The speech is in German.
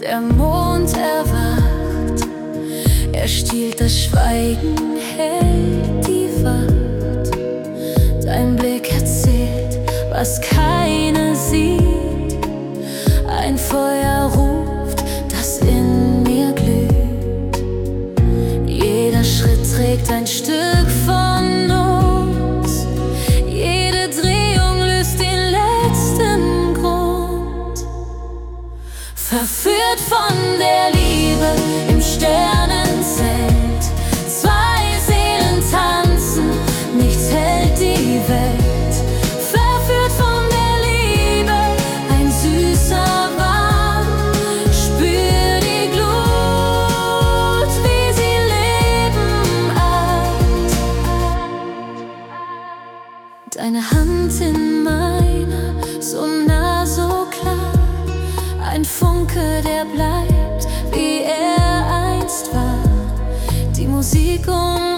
Der Mond erwacht, er stiehlt das Schweigen, hält die Wacht. Dein Blick erzählt, was keiner sieht. Ein Feuer ruft, das in mir glüht. Jeder Schritt trägt ein Stück von uns. Jede Drehung löst den letzten Grund. Verführt von der Liebe im Sternenzelt. Zwei Seelen tanzen, nichts hält die Welt. Verführt von der Liebe, ein süßer Wahn. Spür die Glut, wie sie Leben atmet. Deine Hand in meiner, so nah, so klar. Ein Funke, der bleibt, wie er einst war. Die Musik um